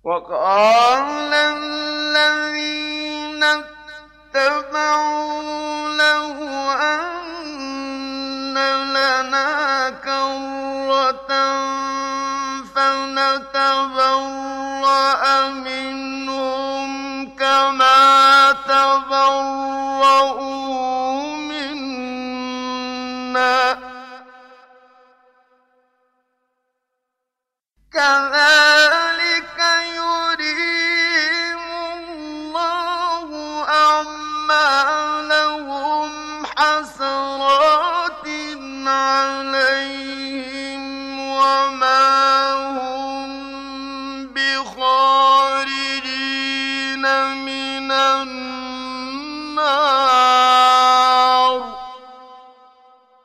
وقال الذين اتبعوا لو أن لنا كرة فنتبرأ منهم كما تبرؤوا منا كذلك يريهم الله أعمالهم حسرات عليهم